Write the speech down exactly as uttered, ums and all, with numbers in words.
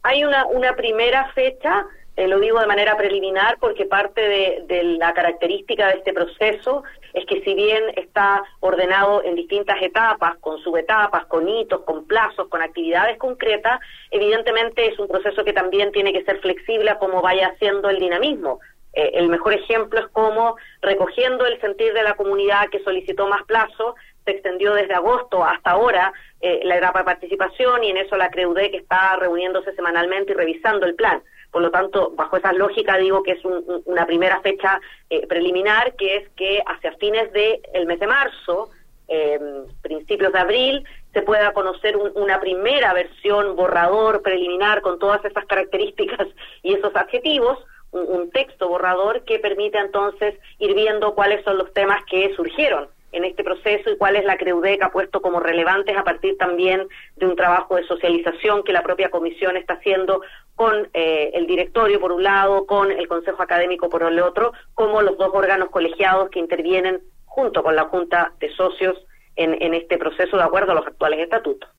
hay una, una primera fecha, eh, lo digo de manera preliminar porque parte de, de la característica de este proceso es que si bien está ordenado en distintas etapas, con subetapas, con hitos, con plazos, con actividades concretas, evidentemente es un proceso que también tiene que ser flexible a cómo vaya haciendo el dinamismo. Eh, el mejor ejemplo es cómo, recogiendo el sentir de la comunidad que solicitó más plazo, se extendió desde agosto hasta ahora eh, la etapa de participación, y en eso la CREUDE que está reuniéndose semanalmente y revisando el plan. Por lo tanto, bajo esa lógica digo que es un, un, una primera fecha eh, preliminar, que es que hacia fines del mes de marzo, eh, principios de abril, se pueda conocer un, una primera versión borrador preliminar con todas esas características y esos adjetivos, un, un texto borrador que permita entonces ir viendo cuáles son los temas que surgieron en este proceso y cuál es la CREUDE que ha puesto como relevantes a partir también de un trabajo de socialización que la propia comisión está haciendo con eh, el directorio por un lado, con el Consejo Académico por el otro, como los dos órganos colegiados que intervienen junto con la Junta de Socios en, en este proceso de acuerdo a los actuales estatutos.